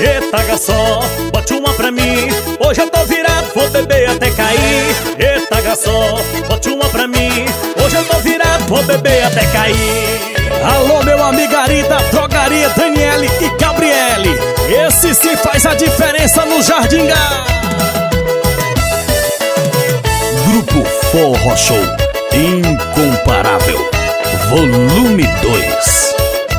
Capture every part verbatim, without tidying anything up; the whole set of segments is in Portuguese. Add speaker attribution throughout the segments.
Speaker 1: Eita garçom, bote uma pra mim. Hoje eu tô virado, vou beber até cair. Eita garçom, bote uma pra mim. Hoje eu tô virado, vou beber até cair.
Speaker 2: Alô meu amigo Ari da Drogaria Daniele e Gabriele. Esse sim faz a diferença no Jardim Gá.
Speaker 3: Grupo Forró Show Incomparável Volume dois.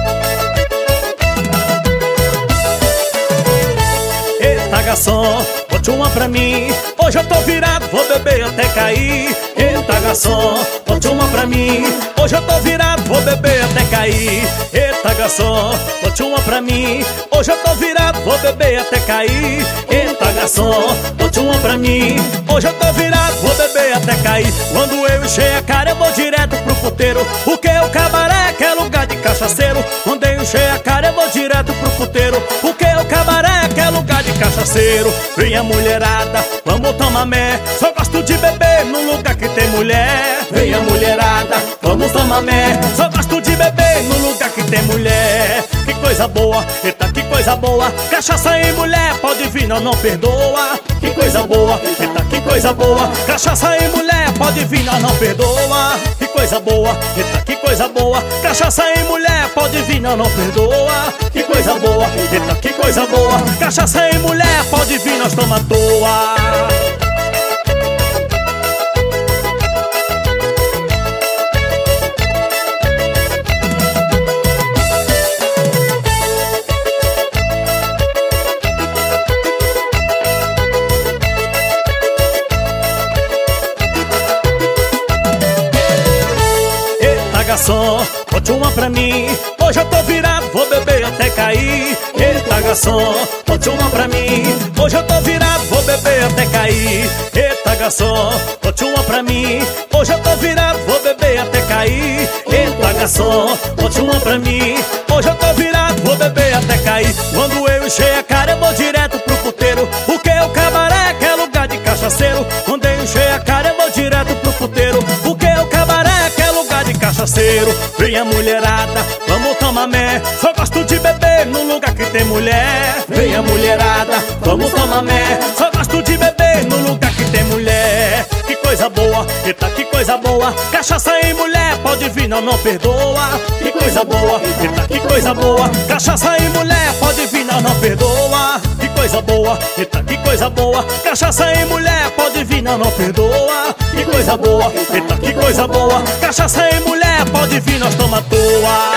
Speaker 1: Eita garçom, bote uma pra mim. Hoje eu tô virado, vou beber até cair. Eita garçom, bote uma pra mim. Hoje eu tô virado, vou beber até cair. Eita garçom, bote uma pra mim. Hoje eu tô virado, vou beber até cair. Eita garçom, bote uma pra mim. Hoje eu tô virado, vou beber até cair. Quando eu encher a cara eu vou direto pro puteiro, porque o cabaré que é lugar de cachaceiro. Quando eu encher a cara eu vou direto pro puteiro, porque o cabaré que é lugar de cachaceiro. Venha mulherada, vamos tomar mé. Só gosto de beber num lugar que tem mulher. Venha mulherada, vamos tomar mé. Só gosto de beber num lugar que tem mulher. Que coisa boa, eita que coisa boa. Cachaça e mulher, pode vir, não, não perdoa. Que coisa boa, eita que coisa boa. Cachaça e mulher, pode vir, não, não perdoa. Que coisa boa, eita que coisa boa. Cachaça e mulher, pode vir, não, não perdoa. Que coisa boa, eita que coisa boa. Cachaça e mulher, pode vir, nós toma à toa. Garçom, bote uma pra mim. Hoje eu tô virado, vou beber até cair. Eita garçom, bote uma pra mim. Hoje eu tô virado, vou beber até cair. Eita garçom, bote uma pra mim. Hoje eu tô virado, vou beber até cair. Eita garçom, bote uma pra mim. Hoje eu tô virado, vou beber até cair. Quando eu encher a cara eu vou direto pro puteiro, porque o cabaré que é lugar de cachaceiro. Quando eu encher a cara eu vou direto pro puteiro, porque o cabaré que é lugar de cachaceiro. Venha mulherada, vamos tomar mé. Só gosto de beber num lugar que tem mulher. Venha mulherada, vamos tomar mé. Só gosto de beber num lugar que tem mulher. Que coisa boa, eita que coisa boa. Cachaça e mulher, pode vir, não, não perdoa. Que coisa boa, eita que coisa boa. Cachaça e mulher, pode vir, não, não perdoa. Que coisa boa, eita que coisa boa. Cachaça e mulher, pode vir, não, não perdoa. Que coisa boa, eita que coisa boa. Cachaça e mulher, pode vir, nós toma à toa.